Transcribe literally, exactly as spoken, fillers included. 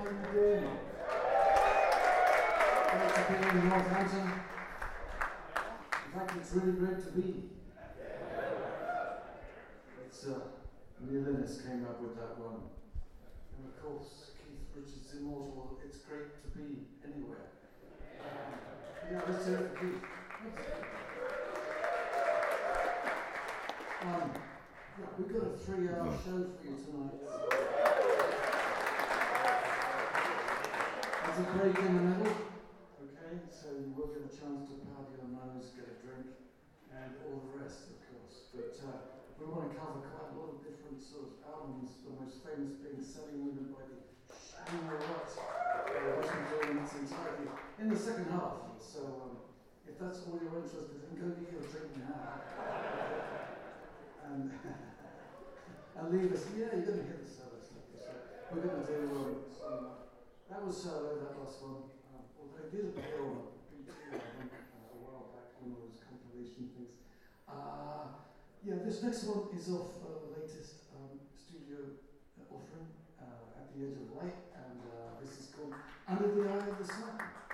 you doing? Great to be in Northampton. In fact, it's really great to be. It's uh, Neil Innes came up with that one. And of course, Keith Richards' immortal, it's great to be anywhere. Um, yeah, let's do it for Keith. Um, yeah, we've got a three-hour show for you tonight. There's a break in the middle, okay? So you will get a chance to powder your nose, get a drink, and all the rest, of course. But uh, we want to cover quite a lot of different sort of albums, the most famous being Selling Women by the Shiner Rot, which we're doing its entirety in the second half. So um, if that's all you're interested in, go get your drink now. and, and leave us. Yeah, you're going to hear the solo stuff. So we're going to do um, some. That was solo, that last one. Um, although I did appear on a B T album uh, a while back, one of those compilation things. Uh, yeah, this next one is off uh, the latest um, studio uh, offering, uh, At the Edge of Light, and uh, this is called Under the Eye of the Sun.